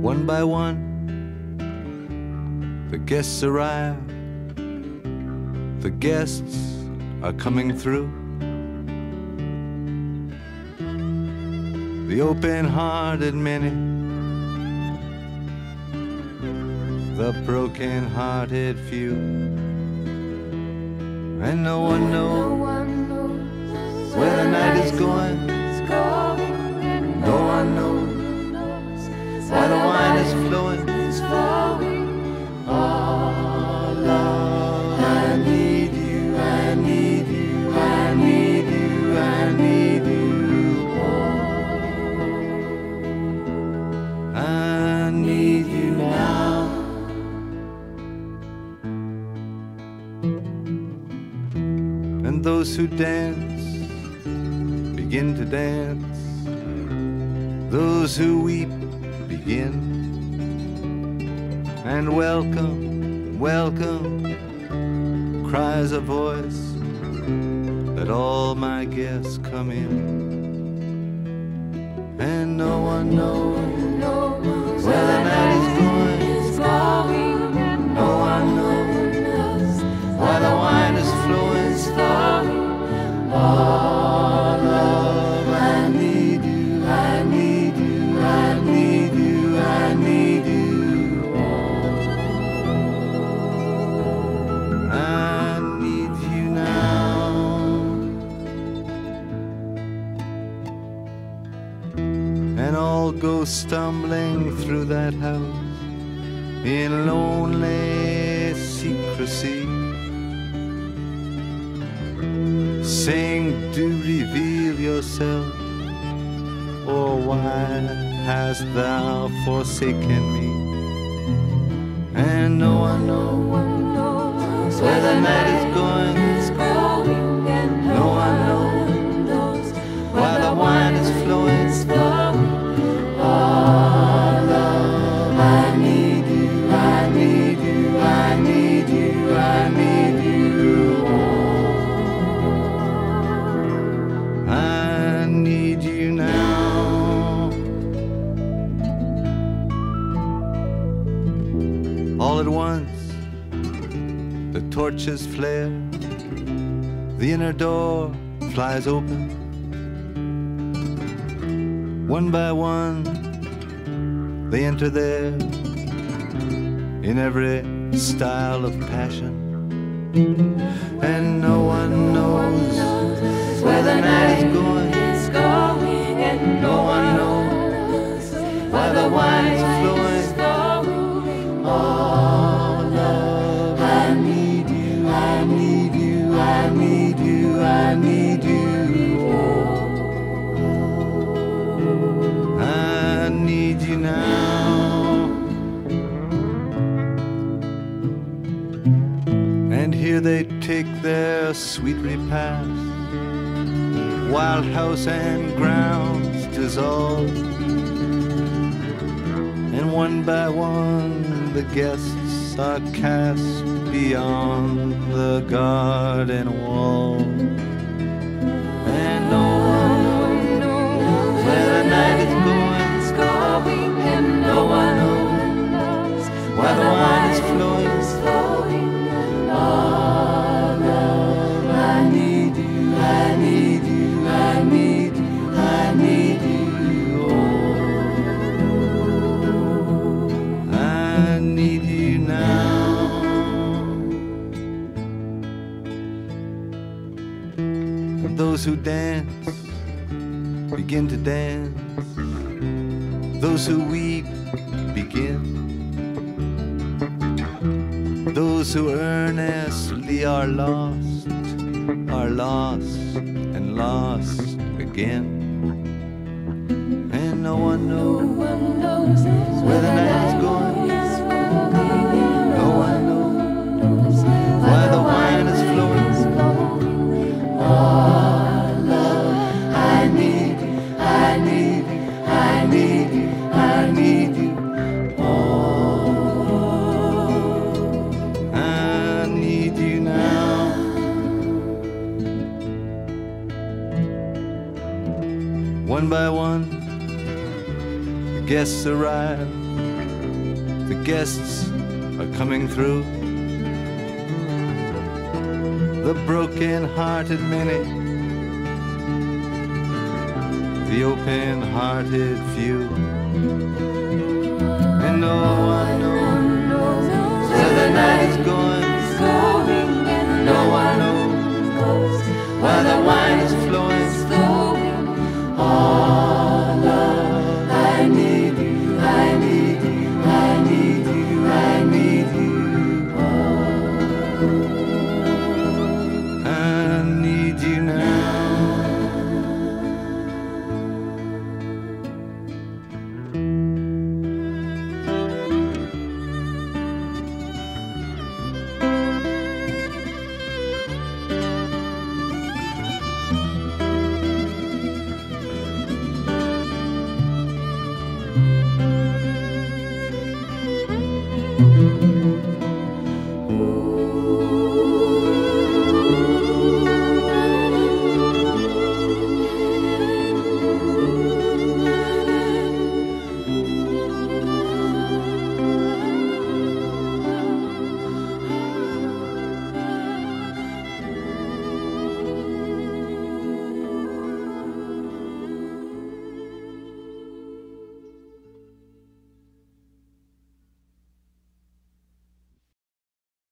One by one, the guests arrive. The guests are coming through. The open-hearted many, the broken-hearted few, and no one knows where the night is going. No one knows why the wine is flowing. Oh, love, I need you, I need you, I need you, I need you. Oh, I need you now. And those who dance begin to dance. Those who weep begin. And welcome, welcome, cries a voice. Let all my guests come in. And no one knows where the night is going. No one knows why the wine is flowing. Oh, love, I need you, I need you, I need you, I need you. Oh, I need you now. And all go stumbling through that house in lonely secrecy, saying, do reveal yourself, or why hast thou forsaken me? And no one knows where the night is going. No one knows why the wine is flowing. Oh, love, I need you, I need you, I need you, I need you. I need you now. All at once, the torches flare. The inner door flies open. One by one, they enter there in every style of passion. And no one knows where the night is going. No one knows why the wine is flowing. Oh, love, I need you, I need you, I need you, I need you. I need you now. And here they take their sweet repast. Wild house and grounds dissolve, and one by one the guests are cast beyond the garden wall. And no one knows where the night is going. No one knows why the wine is flowing. Oh, love, I need you, I need you, I need you, I need you. Oh, I need you now. Those who dance begin to dance. Those who weep begin. Those who earnestly are lost and lost again. And no one knows where the night is going. No one knows why the wine is flowing. Oh, love, I need you, I need you, I need you, I need you. Oh, I need you now. One by one, the guests arrive. The guests are coming through. The broken-hearted many, the open-hearted few, and no one knows where the night is going. No one knows where the wine is flowing. Oh, love, I need you, I need you, I need you, I need you. Oh, I need you now.